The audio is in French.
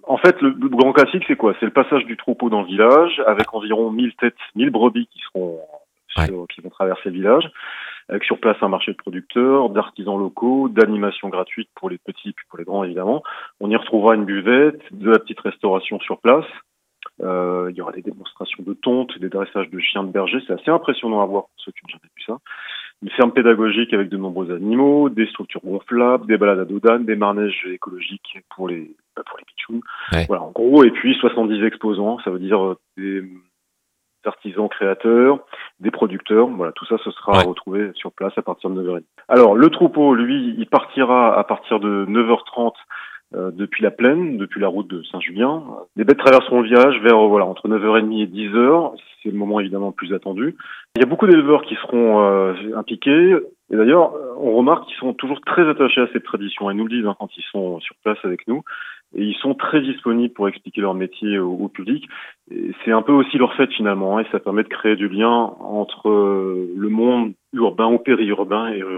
En fait, le grand classique, c'est quoi? C'est le passage du troupeau dans le village, avec environ 1000 têtes, 1000 brebis Ouais. qui vont traverser le village, avec sur place un marché de producteurs, d'artisans locaux, d'animation gratuite pour les petits puis pour les grands évidemment. On y retrouvera une buvette, de la petite restauration sur place. Il y aura des démonstrations de tonte, des dressages de chiens de berger. C'est assez impressionnant à voir pour ceux qui ont jamais vu ça. Une ferme pédagogique avec de nombreux animaux, des structures gonflables, des balades à dos d'âne, des manèges écologiques pour les pitchouns. Ouais. Voilà, en gros, et puis 70 exposants, ça veut dire des artisans créateurs, des producteurs. Voilà, tout ça, ce sera Ouais. retrouvé sur place à partir de 9h30. Alors, le troupeau, lui, il partira à partir de 9h30 depuis la plaine, depuis la route de Saint-Julien. Les bêtes traverseront le village vers entre 9h30 et 10h. C'est le moment évidemment le plus attendu. Il y a beaucoup d'éleveurs qui seront impliqués. Et d'ailleurs, on remarque qu'ils sont toujours très attachés à cette tradition. Ils nous le disent quand ils sont sur place avec nous. Et ils sont très disponibles pour expliquer leur métier au public. Et c'est un peu aussi leur fête finalement. Et ça permet de créer du lien entre le monde urbain ou périurbain et rural.